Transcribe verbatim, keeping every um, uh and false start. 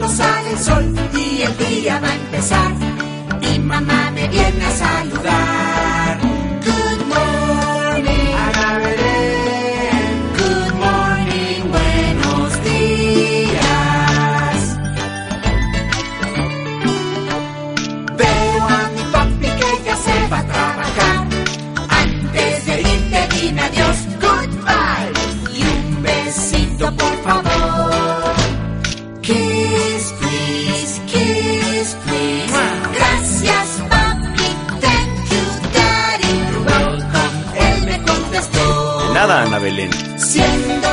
no sale el sol y el día va a empezar. Mi mamá me viene a saludar. Good morning, Ana Belén. Good morning, buenos días. Veo a mi papi que ya se va a trabajar. Antes de irte dime adiós, goodbye. Y un besito por favor. Kiss, please, kiss, please. Gracias, papi, thank you, daddy. You're welcome, él me contestó. De nada, Ana Belén. Siendo